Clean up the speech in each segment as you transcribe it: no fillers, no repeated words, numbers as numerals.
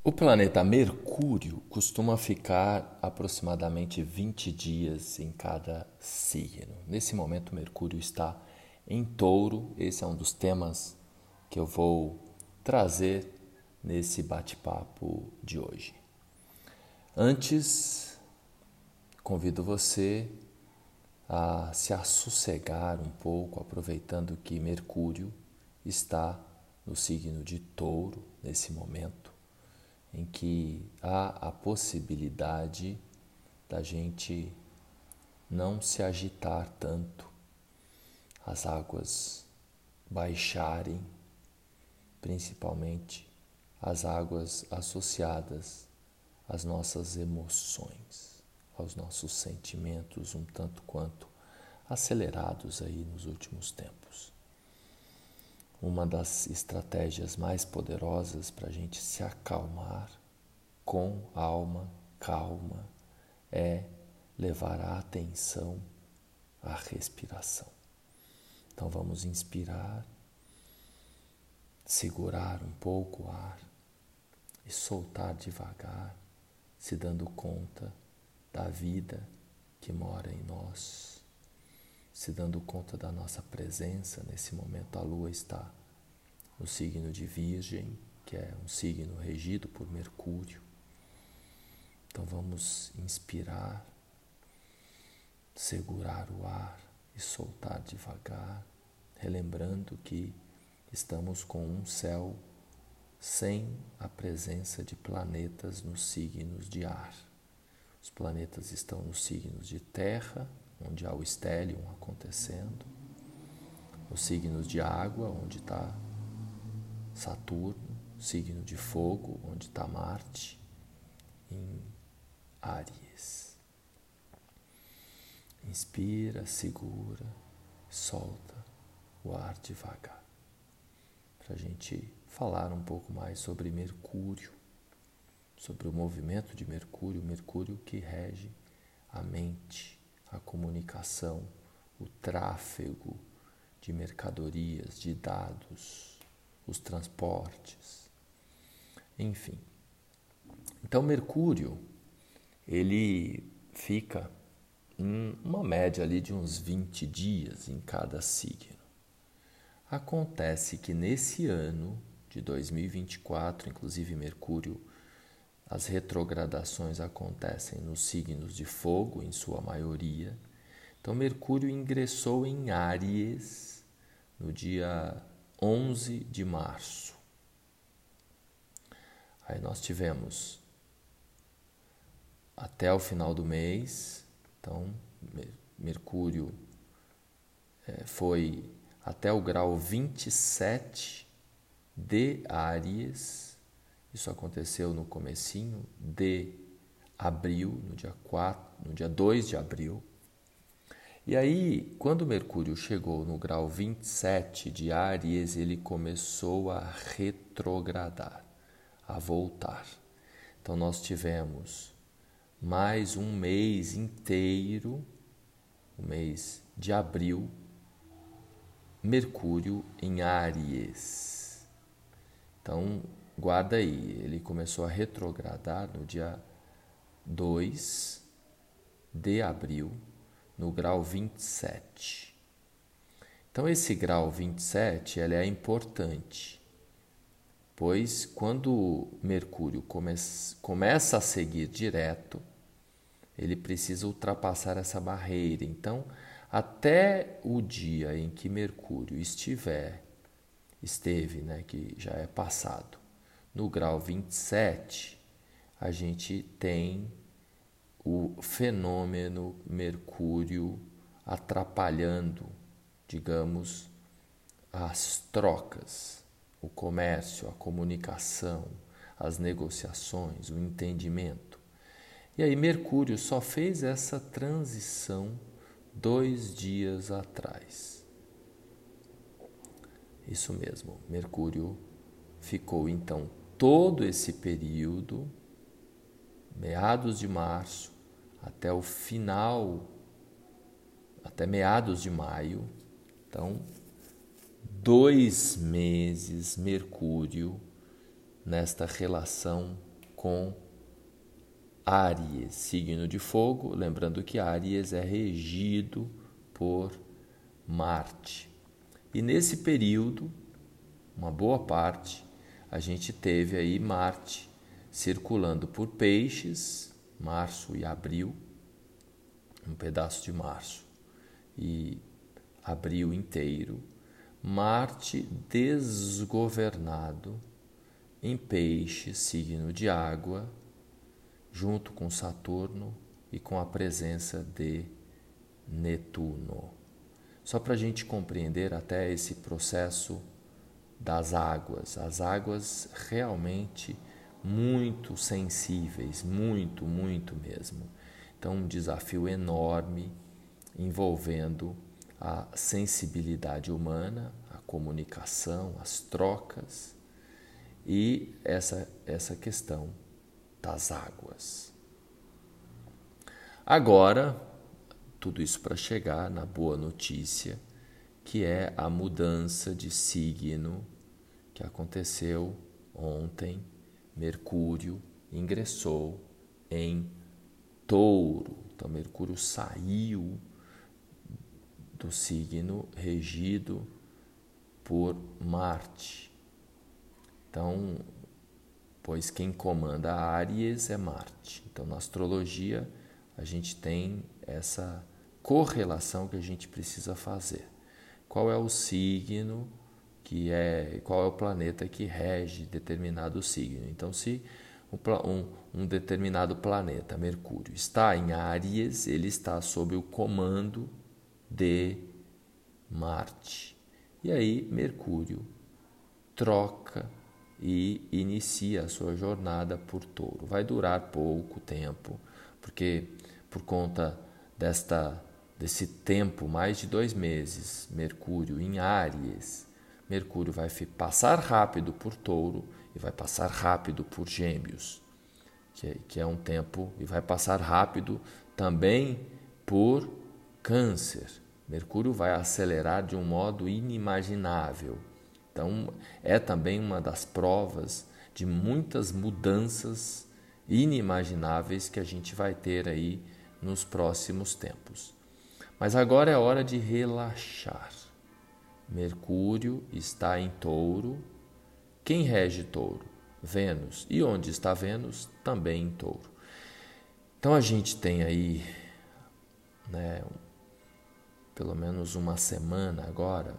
O planeta Mercúrio costuma ficar aproximadamente 20 dias em cada signo. Nesse momento, Mercúrio está em Touro. Esse é um dos temas que eu vou trazer nesse bate-papo de hoje. Antes, convido você a se assossegar um pouco, aproveitando que Mercúrio está no signo de Touro nesse momento, em que há a possibilidade da gente não se agitar tanto, as águas baixarem, principalmente as águas associadas às nossas emoções, aos nossos sentimentos um tanto quanto acelerados aí nos últimos tempos. Uma das estratégias mais poderosas para a gente se acalmar com alma calma é levar a atenção à respiração. Então vamos inspirar, segurar um pouco o ar e soltar devagar, se dando conta da vida que mora em nós, se dando conta da nossa presença. Nesse momento a Lua está no signo de Virgem, que é um signo regido por Mercúrio. Então vamos inspirar, segurar o ar e soltar devagar, relembrando que estamos com um céu sem a presença de planetas nos signos de ar. Os planetas estão nos signos de terra, onde há o stellium acontecendo, os signos de água, onde está Saturno, signo de fogo, onde está Marte, em Áries. Inspira, segura, solta o ar devagar, para a gente falar um pouco mais sobre Mercúrio, sobre o movimento de Mercúrio, Mercúrio que rege a mente, a comunicação, o tráfego de mercadorias, de dados, os transportes, enfim. Então Mercúrio, ele fica em uma média ali de uns 20 dias em cada signo. Acontece que nesse ano de 2024, inclusive Mercúrio, as retrogradações acontecem nos signos de fogo, em sua maioria. Então, Mercúrio ingressou em Áries no dia 11 de março. Aí nós tivemos até o final do mês, então Mercúrio foi até o grau 27 de Áries. Isso aconteceu no comecinho de abril, no dia 2 de abril. E aí, quando Mercúrio chegou no grau 27 de Áries, ele começou a retrogradar, a voltar. Então nós tivemos mais um mês inteiro, o mês de abril, Mercúrio em Áries. Então, guarda aí, ele começou a retrogradar no dia 2 de abril, no grau 27. Então, esse grau 27 ele é importante, pois quando Mercúrio começa a seguir direto, ele precisa ultrapassar essa barreira. Então, até o dia em que Mercúrio esteve, né, que já é passado, no grau 27, a gente tem o fenômeno Mercúrio atrapalhando, digamos, as trocas, o comércio, a comunicação, as negociações, o entendimento. E aí Mercúrio só fez essa transição 2 dias atrás. Isso mesmo, Mercúrio ficou então todo esse período, meados de março, até o final, até meados de maio. Então, 2 meses Mercúrio nesta relação com Áries, signo de fogo, lembrando que Áries é regido por Marte. E nesse período, uma boa parte, a gente teve aí Marte circulando por Peixes, março e abril, um pedaço de março e abril inteiro, Marte desgovernado em Peixes, signo de água, junto com Saturno e com a presença de Netuno. Só para a gente compreender até esse processo das águas, as águas realmente muito sensíveis, muito mesmo. Então, um desafio enorme envolvendo a sensibilidade humana, a comunicação, as trocas e essa questão das águas. Agora, tudo isso para chegar na boa notícia, que é a mudança de signo que aconteceu ontem. Mercúrio ingressou em Touro. Então, Mercúrio saiu do signo regido por Marte. Então, pois quem comanda Áries é Marte. Então, na astrologia, a gente tem essa correlação que a gente precisa fazer. Qual é o signo qual é o planeta que rege determinado signo? Então, se um determinado planeta, Mercúrio, está em Áries, ele está sob o comando de Marte. E aí, Mercúrio troca e inicia a sua jornada por Touro. Vai durar pouco tempo, porque por conta desse tempo, mais de 2 meses, Mercúrio em Áries, Mercúrio vai passar rápido por Touro e vai passar rápido por Gêmeos, que é um tempo, e vai passar rápido também por Câncer. Mercúrio vai acelerar de um modo inimaginável. Então, é também uma das provas de muitas mudanças inimagináveis que a gente vai ter aí nos próximos tempos. Mas agora é hora de relaxar. Mercúrio está em Touro. Quem rege Touro? Vênus. E onde está Vênus? Também em Touro. Então a gente tem aí, pelo menos uma semana agora,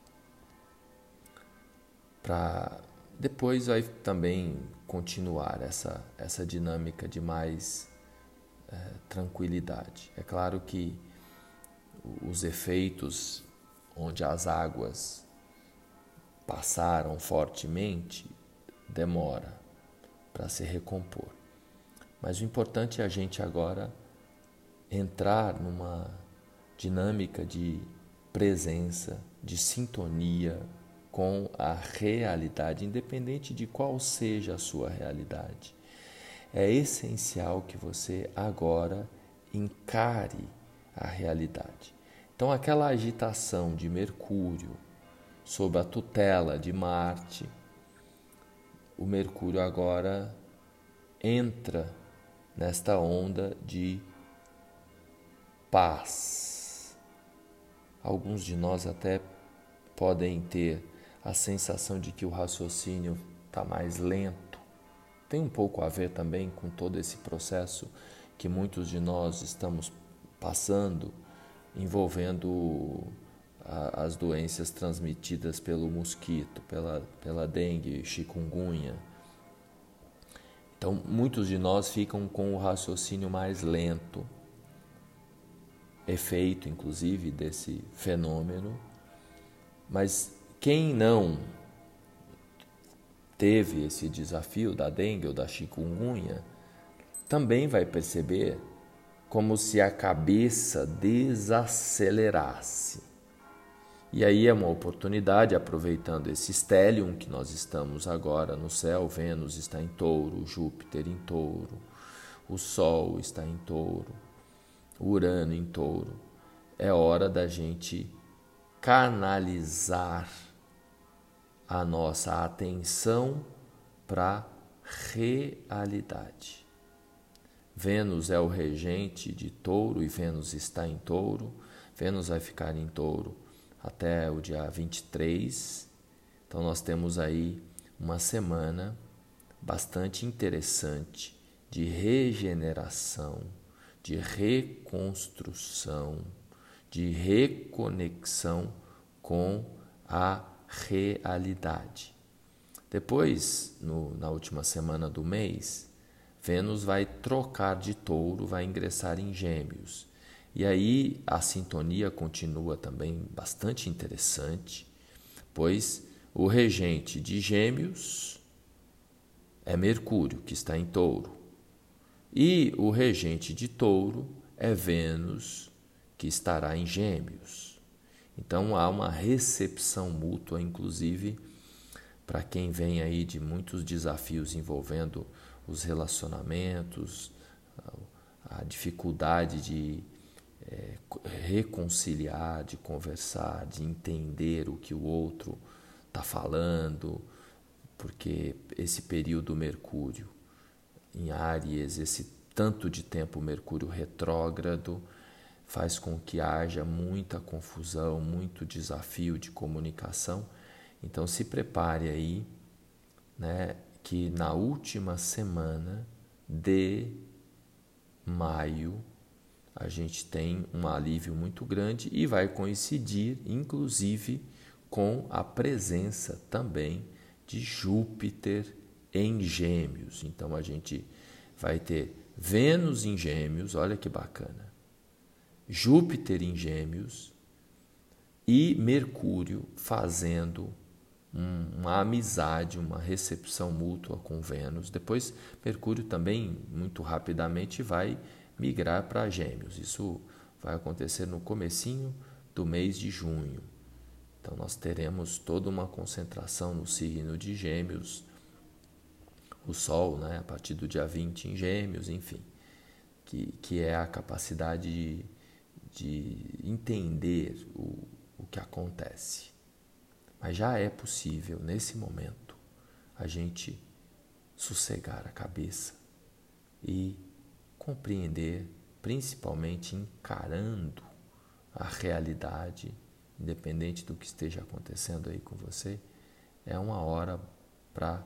para depois vai também continuar essa dinâmica de mais tranquilidade. É claro que os efeitos onde as águas passaram fortemente demora para se recompor. Mas o importante é a gente agora entrar numa dinâmica de presença, de sintonia com a realidade, independente de qual seja a sua realidade. É essencial que você agora encare a realidade. Então, aquela agitação de Mercúrio sob a tutela de Marte, o Mercúrio agora entra nesta onda de paz. Alguns de nós até podem ter a sensação de que o raciocínio está mais lento. Tem um pouco a ver também com todo esse processo que muitos de nós estamos passando, envolvendo as doenças transmitidas pelo mosquito, pela dengue, chikungunya. Então, muitos de nós ficam com o raciocínio mais lento, efeito, inclusive, desse fenômeno. Mas quem não teve esse desafio da dengue ou da chikungunya, também vai perceber como se a cabeça desacelerasse. E aí é uma oportunidade, aproveitando esse stellium que nós estamos agora no céu, Vênus está em Touro, Júpiter em Touro, o Sol está em Touro, Urano em Touro. É hora da gente canalizar a nossa atenção para realidade. Vênus é o regente de Touro e Vênus está em Touro. Vênus vai ficar em Touro até o dia 23. Então nós temos aí uma semana bastante interessante de regeneração, de reconstrução, de reconexão com a realidade. Depois, na última semana do mês, Vênus vai trocar de Touro, vai ingressar em Gêmeos. E aí a sintonia continua também bastante interessante, pois o regente de Gêmeos é Mercúrio, que está em Touro. E o regente de Touro é Vênus, que estará em Gêmeos. Então há uma recepção mútua, inclusive, para quem vem aí de muitos desafios envolvendo os relacionamentos, a dificuldade de reconciliar, de conversar, de entender o que o outro está falando, porque esse período Mercúrio em Áries, esse tanto de tempo Mercúrio retrógrado, faz com que haja muita confusão, muito desafio de comunicação. Então se prepare aí, né, que na última semana de maio a gente tem um alívio muito grande e vai coincidir, inclusive, com a presença também de Júpiter em Gêmeos. Então a gente vai ter Vênus em Gêmeos, olha que bacana, Júpiter em Gêmeos e Mercúrio fazendo uma amizade, uma recepção mútua com Vênus. Depois Mercúrio também muito rapidamente vai migrar para Gêmeos. Isso vai acontecer no comecinho do mês de junho. Então nós teremos toda uma concentração no signo de Gêmeos, o Sol, né, a partir do dia 20 em Gêmeos, enfim, que é a capacidade de entender o que acontece. Mas já é possível, nesse momento, a gente sossegar a cabeça e compreender, principalmente encarando a realidade, independente do que esteja acontecendo aí com você, é uma hora para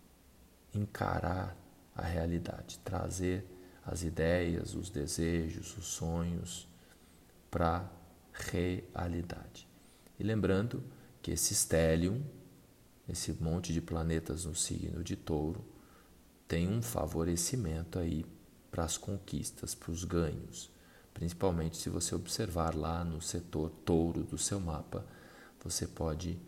encarar a realidade, trazer as ideias, os desejos, os sonhos para a realidade. E lembrando que esse stellium, esse monte de planetas no signo de Touro, tem um favorecimento aí para as conquistas, para os ganhos. Principalmente se você observar lá no setor Touro do seu mapa, você pode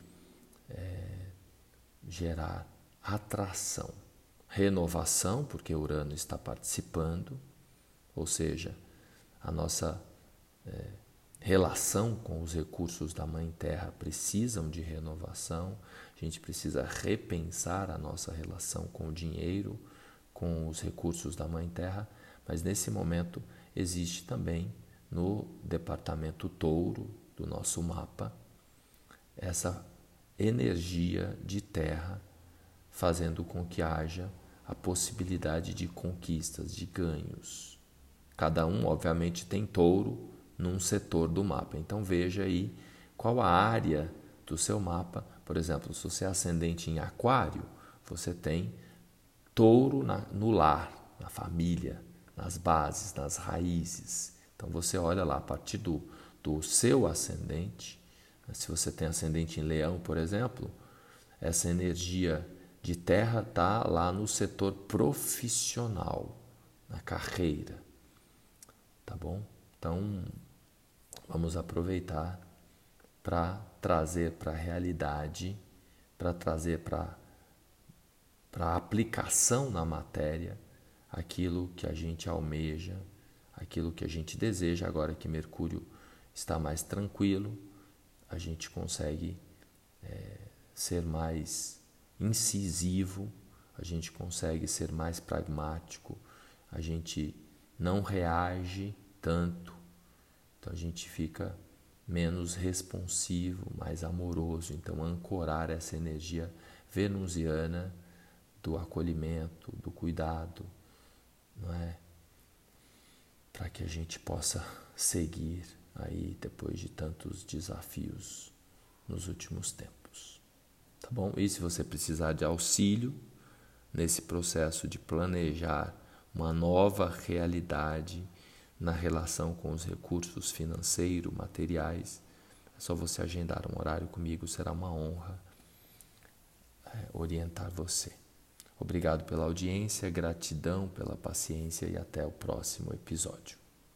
gerar atração, renovação, porque Urano está participando, ou seja, a nossa relação com os recursos da Mãe Terra precisam de renovação. A gente precisa repensar a nossa relação com o dinheiro, com os recursos da Mãe Terra, mas nesse momento existe também no departamento Touro do nosso mapa essa energia de terra fazendo com que haja a possibilidade de conquistas, de ganhos. Cada um, obviamente, tem Touro num setor do mapa. Então veja aí qual a área do seu mapa. Por exemplo, se você é ascendente em Aquário, você tem Touro no lar, na família, nas bases, nas raízes. Então você olha lá a partir do seu ascendente. Se você tem ascendente em Leão, por exemplo, essa energia de terra está lá no setor profissional, na carreira. Tá bom? Então, vamos aproveitar para trazer para a realidade, para trazer para a aplicação na matéria aquilo que a gente almeja, aquilo que a gente deseja. Agora que Mercúrio está mais tranquilo, a gente consegue ser mais incisivo, a gente consegue ser mais pragmático, a gente não reage tanto, então a gente fica menos responsivo, mais amoroso. Então ancorar essa energia venusiana do acolhimento, do cuidado, não é? Para que a gente possa seguir aí depois de tantos desafios nos últimos tempos, tá bom? E se você precisar de auxílio nesse processo de planejar uma nova realidade na relação com os recursos financeiros, materiais, é só você agendar um horário comigo, será uma honra orientar você. Obrigado pela audiência, gratidão pela paciência e até o próximo episódio.